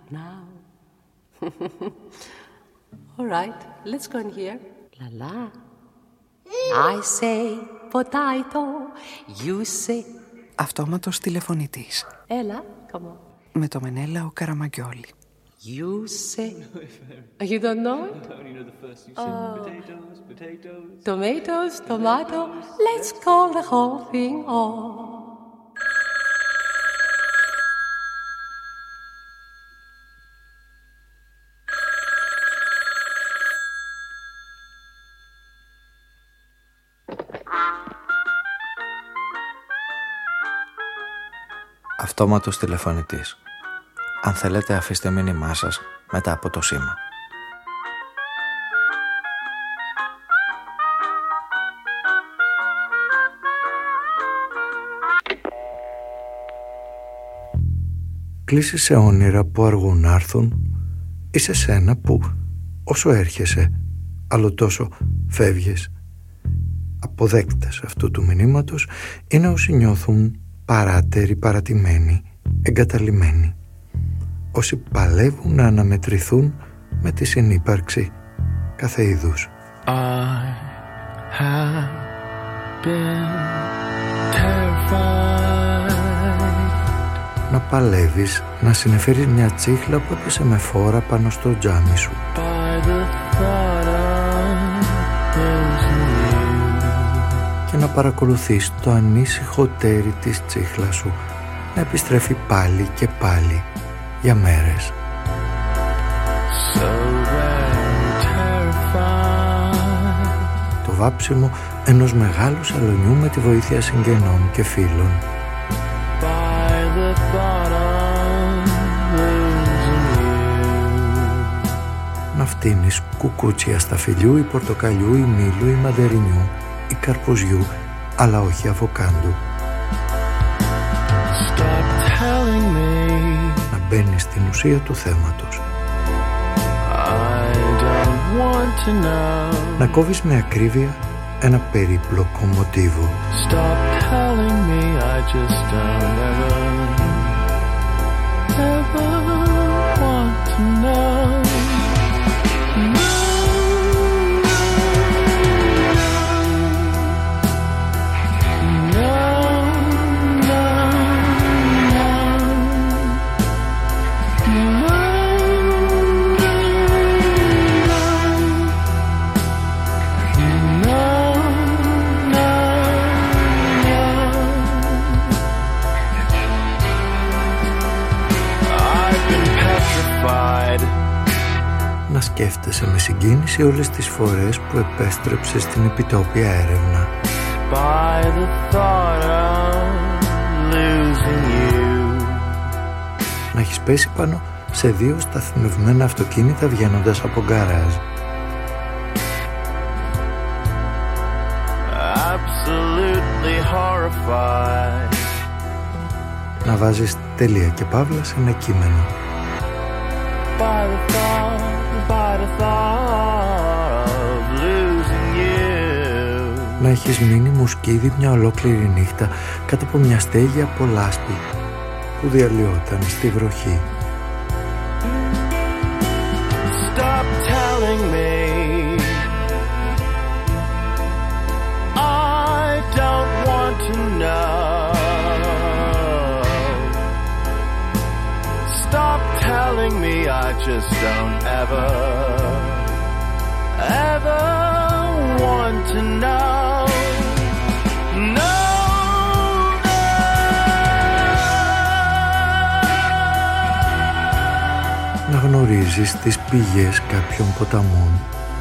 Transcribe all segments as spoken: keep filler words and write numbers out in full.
now. All right, let's go in here. La la. I say potato, you say. Αυτόματος τηλεφωνητής. Έλα, come on. Με το Μενέλαο Καραμαγκιόλη. You say. You don't know it? I only know the first two. Oh. Potatoes, potatoes. Tomatoes, tomato. Let's call the whole thing off. Αυτόματος τηλεφωνητής. Αν θέλετε, αφήστε μήνυμά σας μετά από το σήμα. Κλείσεις σε όνειρα που αργούν να έρθουν ή σε σένα που όσο έρχεσαι άλλο τόσο φεύγεις. Αποδέκτες αυτού του μηνύματος είναι όσοι νιώθουν παράτεροι, παρατημένοι, εγκαταλειμμένοι. Όσοι παλεύουν να αναμετρηθούν με τη συνύπαρξη κάθε είδους. I have been terrified. Να παλεύεις να συνεφέρεις μια τσίχλα που έπεσε με φόρα πάνω στο τζάμι σου. By the thought of και να παρακολουθείς το ανήσυχο τέρι της τσίχλας σου να επιστρέφει πάλι και πάλι για μέρες. So το βάψιμο ενός μεγάλου σαλονιού με τη βοήθεια συγγενών και φίλων. Να φτύνεις κουκούτσια σταφυλιού ή πορτοκαλιού ή μήλου ή μαντερινιού ή καρποζιού, αλλά όχι αβοκάντου. Να μπαίνεις στην ουσία του θέματος. Να κόβεις με ακρίβεια ένα περίπλοκο μοτίβο. Να σκέφτεσαι με συγκίνηση όλες τις φορές που επέστρεψες στην επιτόπια έρευνα. Να έχεις πέσει πάνω σε δύο σταθμευμένα αυτοκίνητα βγαίνοντας από γκαράζ. Να βάζεις τελεία και παύλα σε ένα κείμενο. Να έχεις μείνει μουσκίδι μια ολόκληρη νύχτα κάτω από μια στέγη από λάσπη που διαλυόταν στη βροχή. Stop telling me I don't want to know. Stop telling me I just don't ever, ever want to know. No, no. Να γνωρίζεις τις πηγές κάποιων ποταμών.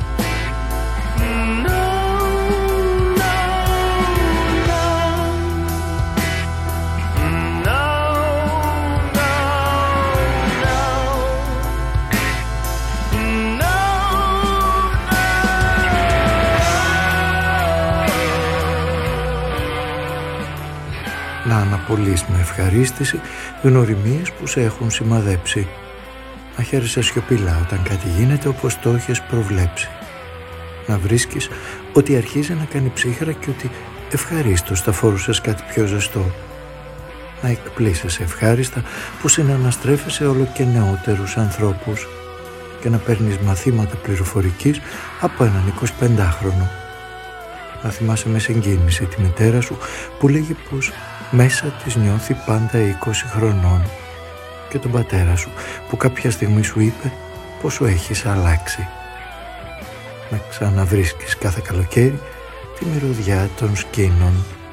Να αναπολύς με ευχαρίστηση γνωριμίες που σε έχουν σημαδέψει. Να χαίρεσαι σιωπηλά όταν κάτι γίνεται όπως το έχεις προβλέψει. Να βρίσκεις ότι αρχίζει να κάνει ψύχρα και ότι ευχαρίστως θα φορούσες κάτι πιο ζεστό. να εκπλήσεσαι ευχάριστα που συναναστρέφεσαι όλο και νεότερους ανθρώπους και να παίρνεις μαθήματα πληροφορικής από έναν εικοσιπεντάχρονο. Να θυμάσαι με συγκίνηση τη μητέρα σου που λέγει πως μέσα της νιώθει πάντα είκοσι χρονών και τον πατέρα σου που κάποια στιγμή σου είπε πόσο έχεις αλλάξει. Να ξαναβρίσκεις κάθε καλοκαίρι τη μυρωδιά των σκήνων.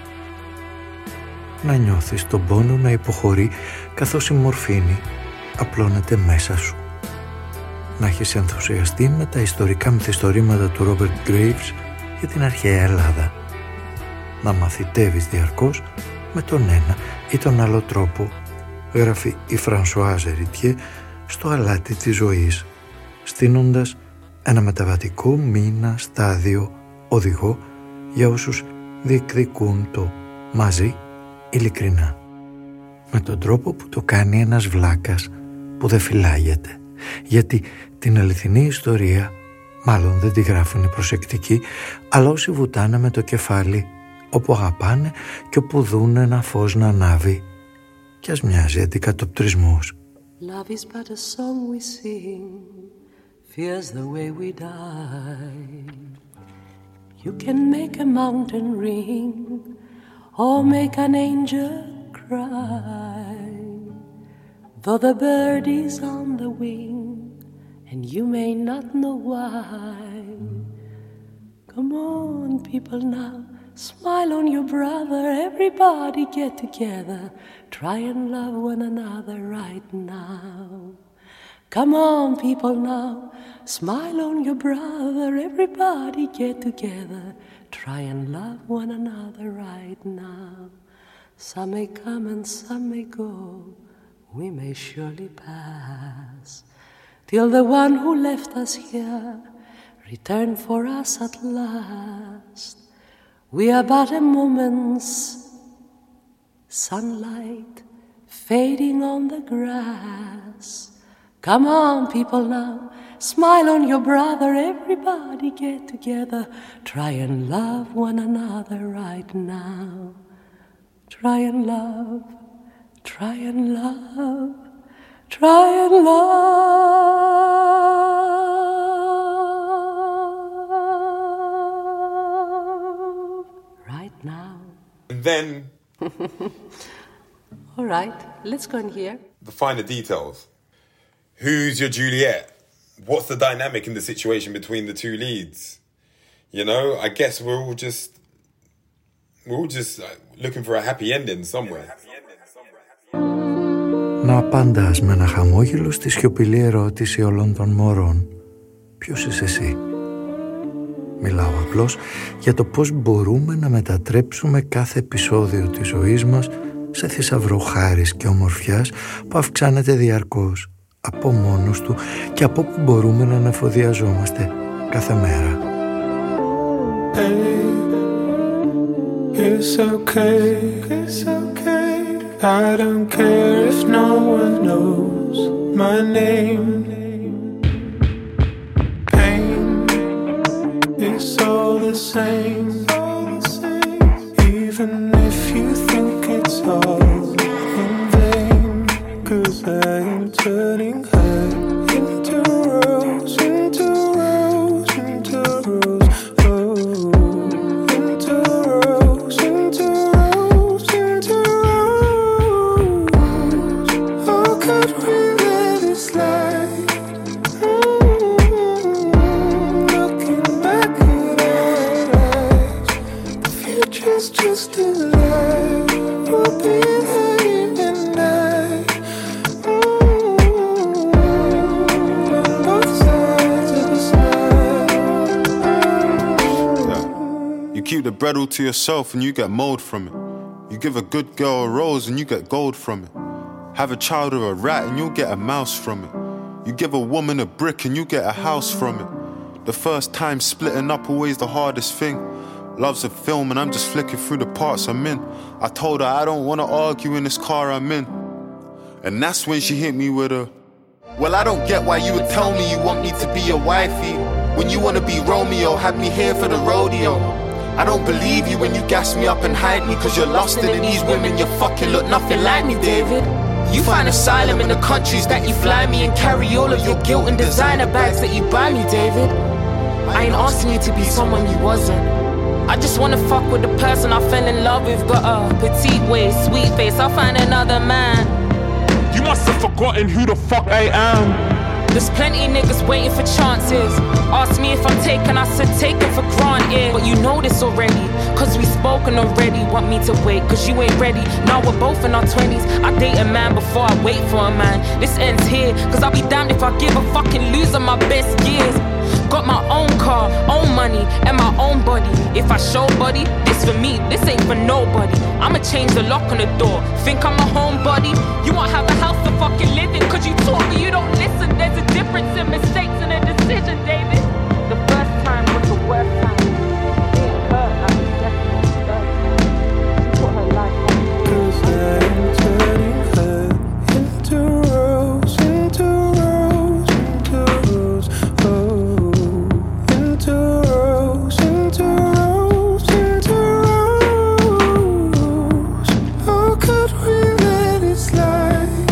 Να νιώθεις τον πόνο να υποχωρεί καθώς η μορφήνη απλώνεται μέσα σου. Να έχεις ενθουσιαστεί με τα ιστορικά μυθιστορήματα του Ρόμπερτ Γκρέιβς για την αρχαία Ελλάδα. Να μαθητεύεις διαρκώς με τον ένα ή τον άλλο τρόπο, γράφει η Φρανσουάζ Εριτιέ στο αλάτι της ζωής, στείνοντας ένα μεταβατικό μήνα στάδιο οδηγό για όσους διεκδικούν το μαζί ειλικρινά. Με τον τρόπο που το κάνει ένας βλάκας που δεν φυλάγεται, γιατί την αληθινή ιστορία μάλλον δεν τη γράφουν οι προσεκτικοί, αλλά όσοι βουτάνε με το κεφάλι όπου αγαπάνε και όπου δουν ένα φως να ανάβει κι ας μοιάζει αντικατοπτρισμός. Love is but a song we sing, fears the way we die. You can make a mountain ring or make an angel cry, though the bird is on the wing and you may not know why. Come on, people now, smile on your brother, everybody get together, try and love one another right now. Come on, people now, smile on your brother, everybody get together, try and love one another right now. Some may come and some may go, we may surely pass, till the one who left us here return for us at last. We are but a moment's sunlight fading on the grass. Come on, people now, smile on your brother, everybody get together, try and love one another right now. Try and love, try and love, try and love right now. And then... All right, let's go in here. The finer details. Who's your Juliet? What's the dynamic in the situation between the two leads? You know, I guess we're all just... We're all just looking for a happy ending somewhere. Να απαντάς με ένα χαμόγελο στη σιωπηλή ερώτηση όλων των μωρών. Ποιος είσαι εσύ? Μιλάω απλώς για το πώς μπορούμε να μετατρέψουμε κάθε επεισόδιο της ζωής μας σε θησαυρό χάρης και ομορφιάς που αυξάνεται διαρκώς από μόνος του και από όπου μπορούμε να αναφοδιαζόμαστε κάθε μέρα. Hey, it's okay, it's okay. I don't care if no one knows my name. Pain is all the same, even if you think it's all in vain. 'Cause I am turning her into rose, into rose, into rose, oh, into rose, into rose, into rose. Oh, could we let it slide? Mm-hmm. Looking back at our lives, the future's just a lie. We'll be there and night. Keep the bread all to yourself and you get mold from it. You give a good girl a rose and you get gold from it. Have a child with a rat and you'll get a mouse from it. You give a woman a brick and you get a house from it. The first time splitting up always the hardest thing. Love's a film and I'm just flicking through the parts I'm in. I told her I don't want to argue in this car I'm in. And that's when she hit me with a, well, I don't get why you would tell me you want me to be your wifey when you want to be Romeo, have me here for the rodeo. I don't believe you when you gas me up and hide me, cause you're lost in these women, you fucking look nothing like me, David. You find asylum in the countries that you fly me, and carry all of your guilt in designer bags that you buy me, David. I ain't asking you to be someone you wasn't. I just wanna fuck with the person I fell in love with. Got a petite waist, sweet face, I'll find another man. You must have forgotten who the fuck I am. There's plenty niggas waiting for chances. Ask me if I'm taken, I said taken for granted. But you know this already, cause we spoken already. Want me to wait, cause you ain't ready. Now we're both in our twenties. I date a man before I wait for a man. This ends here, cause I'll be damned if I give a fucking loser my best years. Got my own car, own money, and my own body. If I show body, this for me, this ain't for nobody. I'ma change the lock on the door. Think I'm a homebody? You won't have a house to fucking live in, cause you taught me you don't listen. There's a difference in mistakes and a decision, David. The first time was the worst time. It hurt like the second or third time. She put her life on me. Cause I'm turning her into rose, into rose, into rose, oh. Into rose, into rose, into rose. How could we let it slide?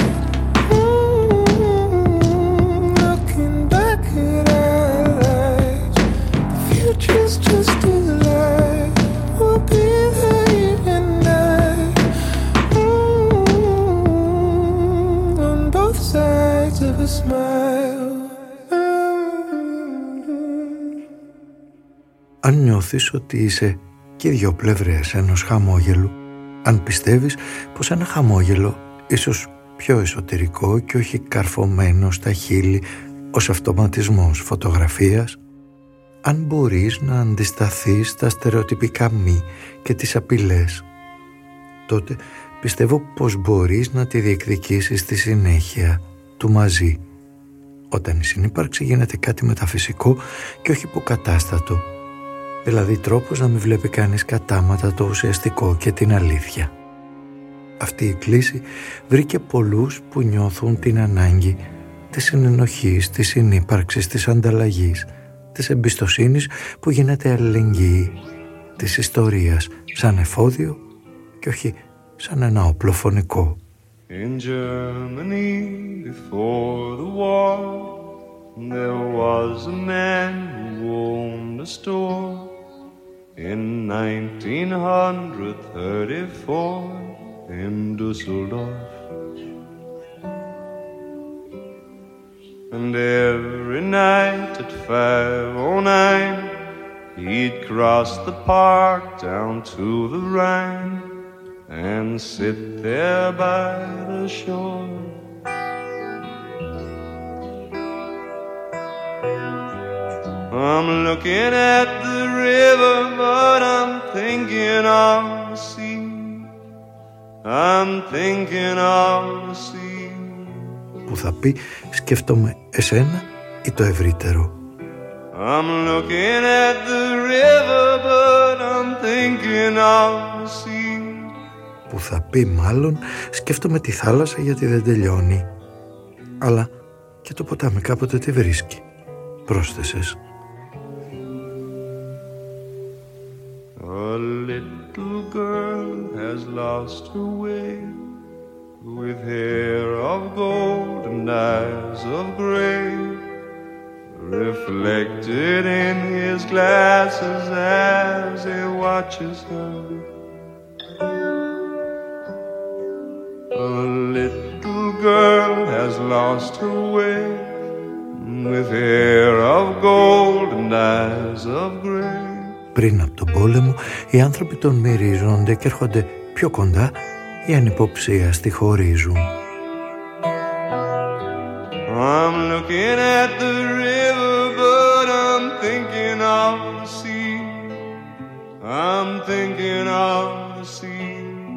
Mm-hmm. Looking back at our lives, the future's just a lie. We'll be there, you and I, mm-hmm. On both sides of a smile. Αν νιώθεις ότι είσαι και δύο πλευρές ενός χαμόγελου, αν πιστεύεις πως ένα χαμόγελο, ίσως πιο εσωτερικό και όχι καρφωμένο στα χείλη ως αυτοματισμός φωτογραφίας, αν μπορείς να αντισταθείς στα στερεοτυπικά μη και τις απειλές, τότε πιστεύω πως μπορείς να τη διεκδικήσεις στη συνέχεια του μαζί, όταν η συνύπαρξη γίνεται κάτι μεταφυσικό και όχι υποκατάστατο. Δηλαδή τρόπος να μην βλέπει κανείς κατάματα το ουσιαστικό και την αλήθεια. Αυτή η κλίση βρήκε πολλούς που νιώθουν την ανάγκη της συνενοχής, της συνύπαρξης, της ανταλλαγής, της εμπιστοσύνης που γίνεται αλληλεγγύη, της ιστορίας σαν εφόδιο και όχι σαν ένα όπλο φωνικό. In Germany before the war there was a man who owned a store. In nineteen thirty-four in Düsseldorf, and every night at five oh nine he'd cross the park down to the Rhine and sit there by the shore. I'm looking at the river, but I'm thinking of the sea. I'm thinking of the sea. Που θα πει σκέφτομαι εσένα ή το ευρύτερο. I'm looking at the river, but I'm thinking of the sea. Που θα πει μάλλον σκέφτομαι τη θάλασσα γιατί δεν τελειώνει. Αλλά και το ποτάμι κάποτε τη βρίσκει, πρόσθεσες. A little girl has lost her way, with hair of gold and eyes of gray, reflected in his glasses as he watches her. A little girl has lost her way, with hair of gold and eyes of gray. Πριν από τον πόλεμο, οι άνθρωποι τον μυρίζονται και έρχονται πιο κοντά ή ανυποψίαστοι χωρίζουν. I'm looking at the river, but I'm thinking of the sea. I'm thinking of the sea.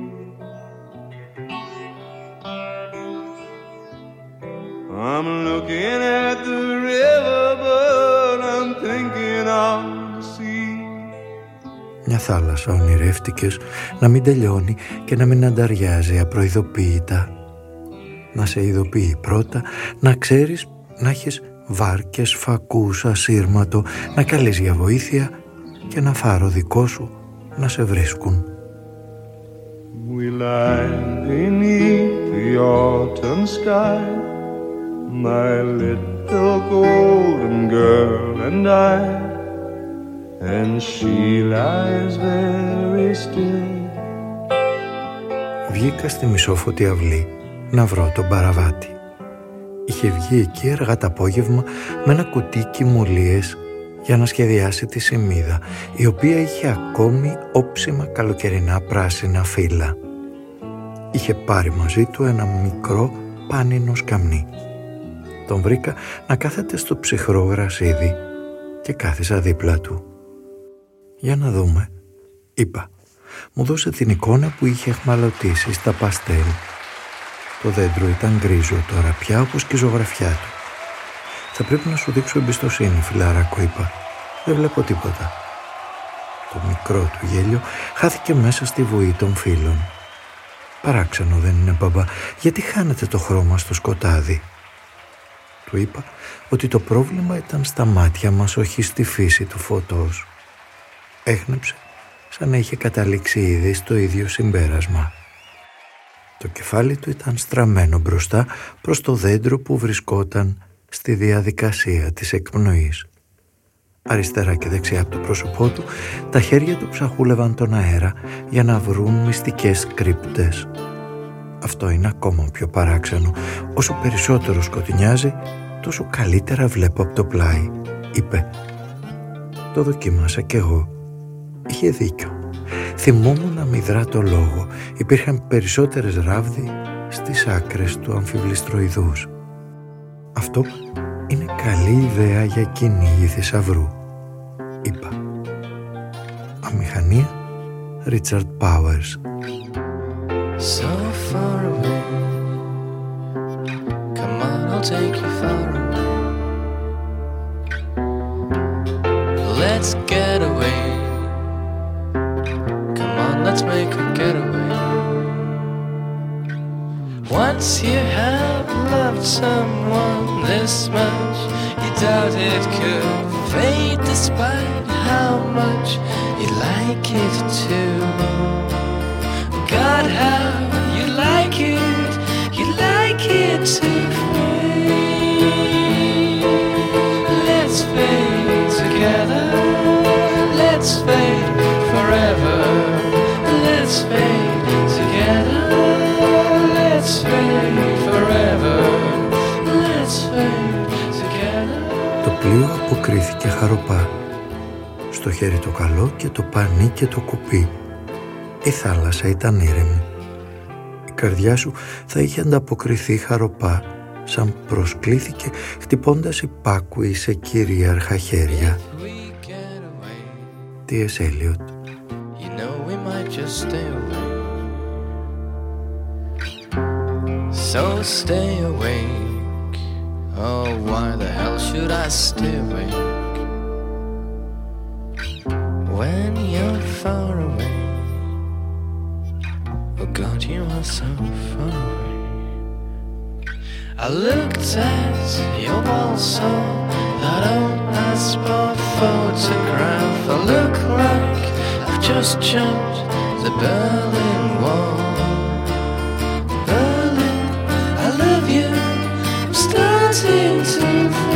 I'm looking at the river, but I'm thinking of the sea. Μια θάλασσα ονειρεύτηκες να μην τελειώνει και να μην ανταριάζει απροειδοποίητα. Να σε ειδοποιεί πρώτα, να ξέρεις να έχεις βάρκες, φακούς, ασύρματο, να καλείς για βοήθεια και ένα φάρο δικό σου να σε βρίσκουν. We lie beneath the autumn sky, my little golden girl and I, and she lies very still. Βγήκα στη μισόφωτη αυλή να βρω τον Παραβάτη. Είχε βγει εκεί αργά το απόγευμα με ένα κουτί κυμολίες για να σχεδιάσει τη σιμίδα, η οποία είχε ακόμη όψιμα καλοκαιρινά πράσινα φύλλα. Είχε πάρει μαζί του ένα μικρό πάνινο σκαμνί. Τον βρήκα να κάθεται στο ψυχρό γρασίδι και κάθισα δίπλα του. «Για να δούμε», είπα. Μου δώσε την εικόνα που είχε εχμαλωτήσει στα παστέλ. Το δέντρο ήταν γκρίζο τώρα πια, όπως και η ζωγραφιά του. «Θα πρέπει να σου δείξω εμπιστοσύνη, φιλαράκο», είπα. «Δεν βλέπω τίποτα». Το μικρό του γέλιο χάθηκε μέσα στη βουή των φύλων. «Παράξενο δεν είναι, μπαμπά, γιατί χάνετε το χρώμα στο σκοτάδι?» Του είπα ότι το πρόβλημα ήταν στα μάτια μας, όχι στη φύση του φωτός. Έγνεψε σαν να είχε καταλήξει ήδη στο ίδιο συμπέρασμα. Το κεφάλι του ήταν στραμμένο μπροστά προς το δέντρο που βρισκόταν στη διαδικασία της εκπνοής. Αριστερά και δεξιά από το πρόσωπό του, τα χέρια του ψαχούλευαν τον αέρα για να βρουν μυστικές κρύπτες. «Αυτό είναι ακόμα πιο παράξενο. Όσο περισσότερο σκοτεινιάζει, τόσο καλύτερα βλέπω από το πλάι», είπε. Το δοκίμασα κι εγώ. Είχε δίκιο. Θυμόμουν να μηδρά το λόγο. Υπήρχαν περισσότερες ράβδοι στις άκρες του αμφιβληστροειδούς. «Αυτό είναι καλή ιδέα για κυνήγι θησαυρού», είπα. Αμηχανία, Ρίτσαρντ Πάουερς. So far away, come on, I'll take you far away. Let's get away, come on, let's make a getaway. Once you have loved someone this much, you doubt it could fade despite how much you like it too. God, how you like it, you like it to fade. Let's fade together, let's fade forever. Let's fade together, let's fade forever. Let's fade together. Το πλοίο αποκρίθηκε χαροπά. Στο χέρι το καλό και το πανί και το κουπί. Η θάλασσα ήταν ήρεμη. Η καρδιά σου θα είχε ανταποκριθεί χαροπά, σαν προσκλήθηκε χτυπώντας υπάκουη σε κυρίαρχα χέρια. Τι Ες Έλιοτ. You know we might just stay away. So stay awake. Oh, why the hell should I stay awake? When you're far away. Oh God, you are so far away. I looked at your wall, saw that old passport photograph. I look like I've just jumped the Berlin Wall. Berlin, I love you, I'm starting to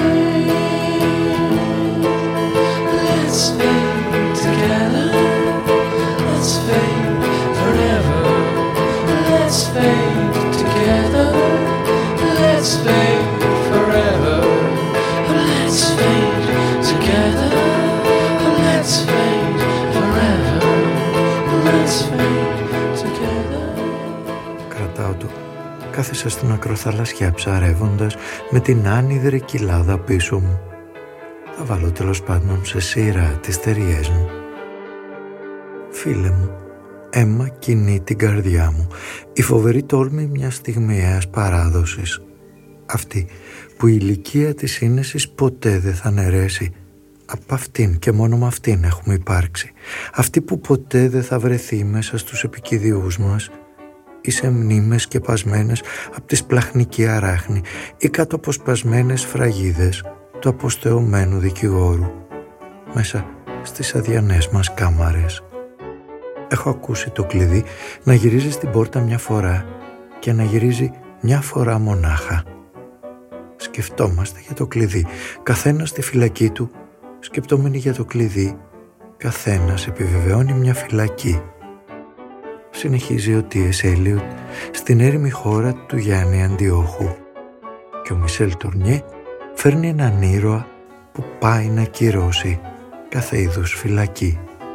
fade. Let's fade together, let's fade forever. Let's fade together, let's fade forever. Let's fade together, let's fade forever. Let's fade together. Κρατάω το. Κάθισα στην ακροθαλασσιά ψαρεύοντας με την άνυδρη κοιλάδα πίσω μου. Θα βάλω τέλος πάντων σε σειρά τις ταιριές μου. Φίλε μου, αίμα κινεί την καρδιά μου, η φοβερή τόλμη μιας στιγμιαίας παράδοσης. Αυτή που η ηλικία της σύνεσης ποτέ δεν θα νερέσει. Από αυτήν και μόνο με αυτήν έχουμε υπάρξει. Αυτή που ποτέ δεν θα βρεθεί μέσα στους επικηδιούς μας ή σε μνήμες σκεπασμένες από τη σπλαχνική αράχνη ή κάτω από σπασμένες φραγίδες του αποστεωμένου δικηγόρου. Μέσα στις αδιανές μας κάμαρες. Έχω ακούσει το κλειδί να γυρίζει στην πόρτα μια φορά και να γυρίζει μια φορά μονάχα. Σκεφτόμαστε για το κλειδί, καθένας στη φυλακή του, σκεπτόμενοι για το κλειδί, καθένας επιβεβαιώνει μια φυλακή. Συνεχίζει ο Τι Ες Έλιοτ στην έρημη χώρα του Γιάννη Αντιόχου και ο Μισελ Τουρνιέ φέρνει έναν ήρωα που πάει να κυρώσει κάθε είδους φυλακή.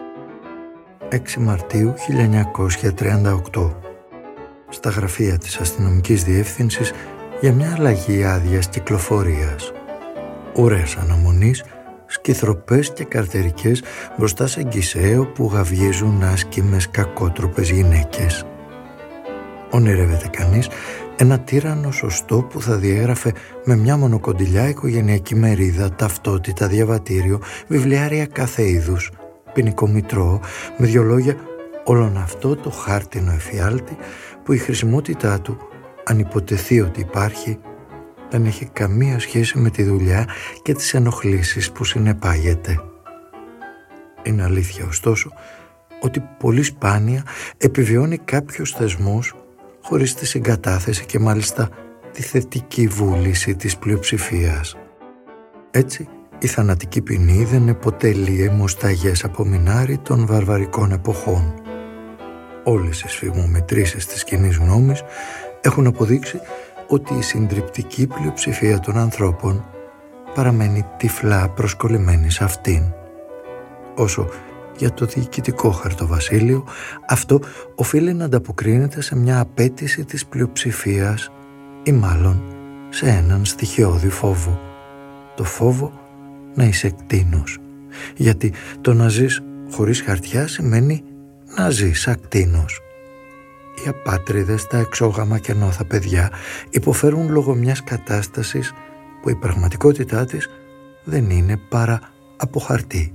έξι Μαρτίου χίλια εννιακόσια τριάντα οκτώ. Στα γραφεία της αστυνομικής διεύθυνσης για μια αλλαγή άδειας κυκλοφορίας. Ουρές αναμονής, σκυθροπές και καρτερικές μπροστά σε γκισέο που γαβγίζουν άσκημες κακότροπες γυναίκες. Ονειρεύεται κανείς ένα τύρανο σωστό που θα διέγραφε με μια μονοκοντιλιά οικογενειακή μερίδα, ταυτότητα, διαβατήριο, βιβλιάρια κάθε είδους, ποινικό μητρό, με δυο λόγια όλον αυτό το χάρτινο εφιάλτη που η χρησιμότητά του, αν υποτεθεί ότι υπάρχει, δεν έχει καμία σχέση με τη δουλειά και τις ενοχλήσεις που συνεπάγεται. Είναι αλήθεια ωστόσο ότι πολύ σπάνια επιβιώνει κάποιος θεσμός χωρίς τη συγκατάθεση και μάλιστα τη θετική βούληση της πλειοψηφίας. Έτσι, η θανατική ποινή δεν είναι ποτέ λιεμοσταγές απομεινάρι των βαρβαρικών εποχών. Όλες οι σφιγμομετρήσεις της κοινής γνώμης έχουν αποδείξει ότι η συντριπτική πλειοψηφία των ανθρώπων παραμένει τυφλά προσκολλημένη σε αυτήν. Όσο για το διοικητικό χαρτοβασίλειο, αυτό οφείλει να ανταποκρίνεται σε μια απέτηση της πλειοψηφίας ή μάλλον σε έναν στοιχειώδη φόβο. Το φόβο να είσαι κτήνος. Γιατί το να ζεις χωρίς χαρτιά σημαίνει να ζεις ακτήνος. Οι απάτριδες, τα εξόγαμα και νόθα παιδιά υποφέρουν λόγω μιας κατάστασης που η πραγματικότητά της δεν είναι παρά από χαρτί.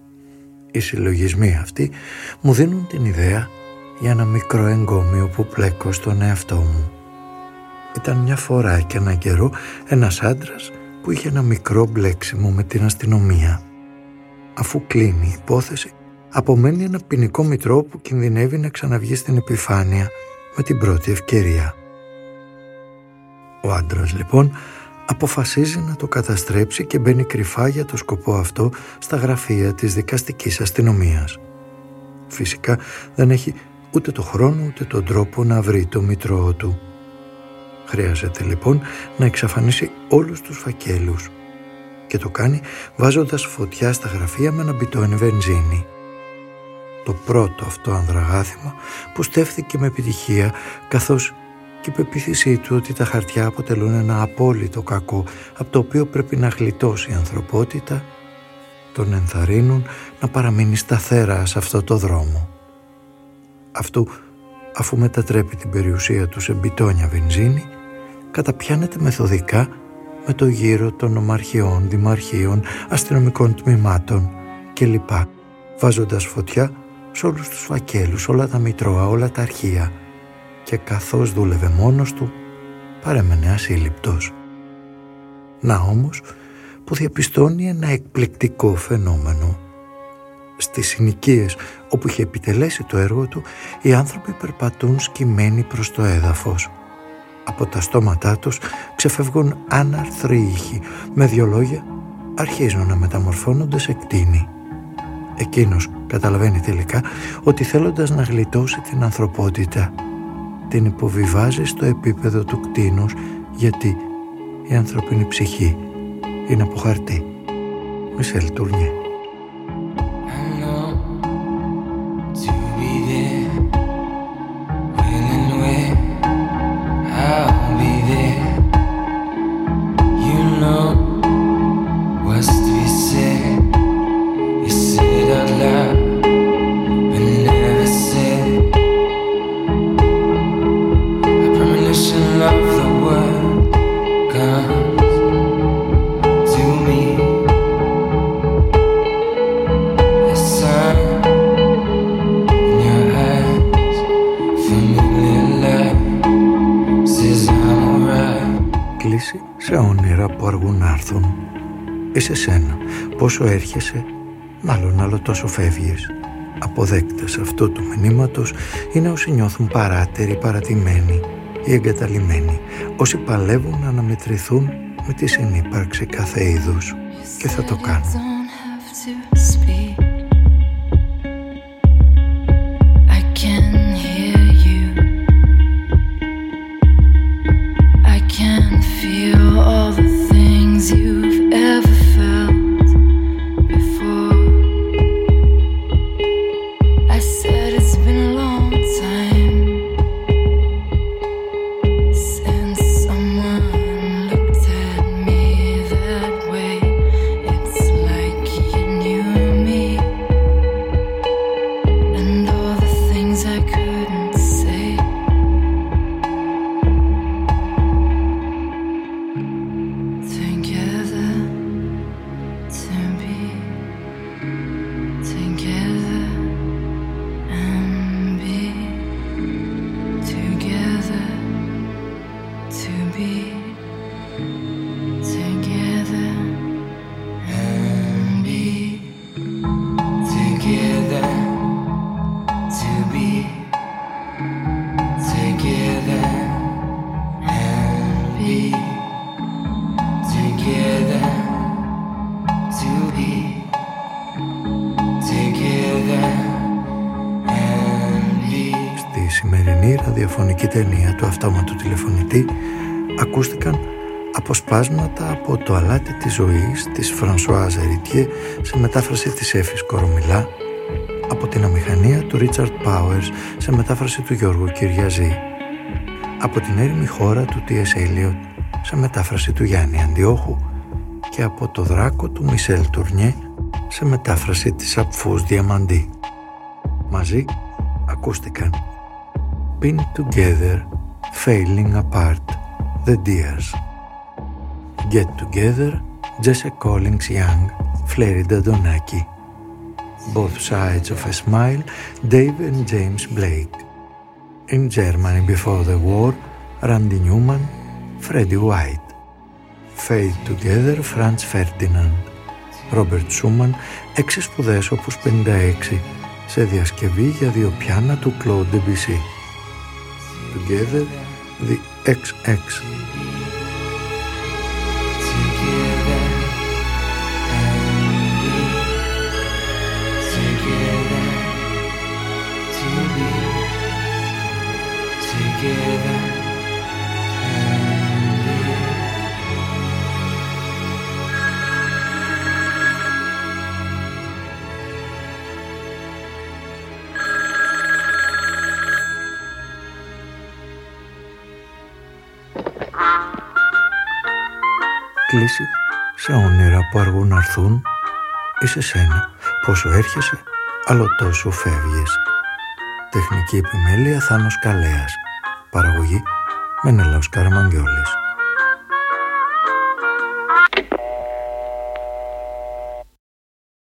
Οι συλλογισμοί αυτοί μου δίνουν την ιδέα για ένα μικρό εγκόμιο που πλέκω στον εαυτό μου. Ήταν μια φορά και έναν καιρό ένας άντρας που είχε ένα μικρό μπλέξιμο με την αστυνομία. Αφού κλείνει η υπόθεση, απομένει ένα ποινικό μητρό που κινδυνεύει να ξαναβγεί στην επιφάνεια με την πρώτη ευκαιρία. Ο άντρας λοιπόν αποφασίζει να το καταστρέψει και μπαίνει κρυφά για το σκοπό αυτό στα γραφεία της δικαστικής αστυνομίας. Φυσικά δεν έχει ούτε το χρόνο ούτε τον τρόπο να βρει το μητρό του. Χρειάζεται λοιπόν να εξαφανίσει όλους τους φακέλους και το κάνει βάζοντας φωτιά στα γραφεία με ένα μπιτόνι βενζίνη. Το πρώτο αυτό ανδραγάθημα που στέφθηκε με επιτυχία, καθώς και η πεποίθησή του ότι τα χαρτιά αποτελούν ένα απόλυτο κακό από το οποίο πρέπει να γλιτώσει η ανθρωπότητα, τον ενθαρρύνουν να παραμείνει σταθερά σε αυτό το δρόμο. Αυτού, αφού μετατρέπει την περιουσία του σε μπιτόνια βενζίνη, καταπιάνεται μεθοδικά με το γύρο των νομαρχιών, δημαρχίων, αστυνομικών τμήματων κλπ, βάζοντας φωτιά σε όλους τους φακέλους, όλα τα μητρώα, όλα τα αρχεία, και καθώς δούλευε μόνος του, παρέμενε ασύλληπτος. Να όμως που διαπιστώνει ένα εκπληκτικό φαινόμενο. Στις συνοικίες όπου είχε επιτελέσει το έργο του, οι άνθρωποι περπατούν σκυμμένοι προς το έδαφος. Από τα στόματά τους ξεφεύγουν άναρθροι ήχοι, με δύο λόγια αρχίζουν να μεταμορφώνονται σε κτήνη. Εκείνος καταλαβαίνει τελικά ότι θέλοντας να γλιτώσει την ανθρωπότητα, την υποβιβάζει στο επίπεδο του κτήνους, γιατί η ανθρώπινη ψυχή είναι από χαρτί. Μισελ Τουρνιέ. Σε όνειρα που αργούν να έρθουν, είσαι σένα, πόσο έρχεσαι Μάλλον άλλο τόσο φεύγεις. Αποδέκτες αυτού του μηνύματος είναι όσοι νιώθουν παράτεροι, παρατημένοι ή εγκαταλειμμένοι, όσοι παλεύουν να αναμετρηθούν με τη συνύπαρξη κάθε είδους και θα το κάνουν. Ραδιοφωνική ταινία του αυτόματου τηλεφωνητή ακούστηκαν αποσπάσματα από το αλάτι της ζωής της Φρανσουάζ Εριτιέ σε μετάφραση της Έφης Κορομιλά, από την αμηχανία του Ρίτσαρντ Πάουερς σε μετάφραση του Γιώργου Κυριαζή, από την έρημη χώρα του Τι Ες Έλιοτ σε μετάφραση του Γιάννη Αντιόχου και από το δράκο του Μισελ Τουρνιέ σε μετάφραση της Απφούς Διαμαντή. Μαζί ακούστηκαν Pinned Together, Failing Apart, The Dears. Get Together, Jesse Collins Young, Flerida Donaki. Both Sides of a Smile, Dave and James Blake. In Germany Before the War, Randy Newman, Freddie White. Fade Together, Franz Ferdinand. Robert Schumann, έξι σπουδές opus πενήντα έξι, σε διασκευή για δύο πιάνα του Claude Debussy. Together, the εξ εξ. Κλείσει σε όνειρα που αργούν να έρθουν ή σε σένα πόσο έρχεσαι άλλο τόσο φεύγεις. Τεχνική επιμέλεια Θάνος Καλέας. Παραγωγή Μενέλαος Καραμαγγιόλης.